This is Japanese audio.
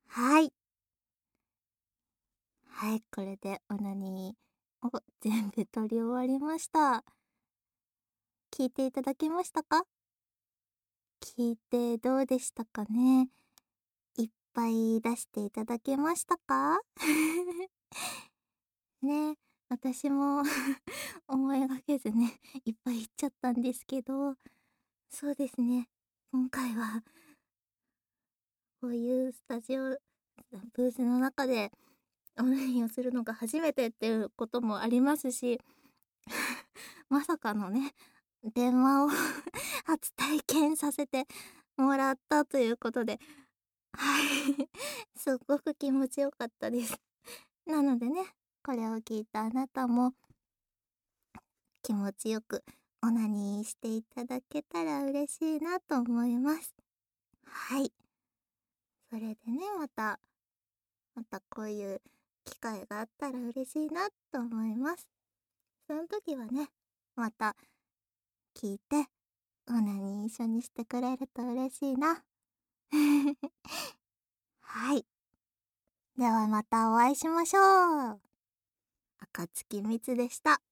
はい。はい、これでオナニーを全部撮り終わりました。聞いていただけましたか？聞いてどうでしたかね？いっぱい出していただけましたか？ね、私も思いがけずね、いっぱい言っちゃったんですけど、そうですね、今回はこういうスタジオブースの中でオナニーをするのが初めてっていうこともありますし、まさかのね、電話を初体験させてもらったということで、はい、すっごく気持ちよかったです。なのでね、これを聞いたあなたも気持ちよくオナニーしていただけたら嬉しいなと思います。はい。それでね、またこういう機会があったら嬉しいなと思います。その時はね、また聞いて、オナニー一緒にしてくれると嬉しいな。はい。ではまたお会いしましょう。赤月みつでした。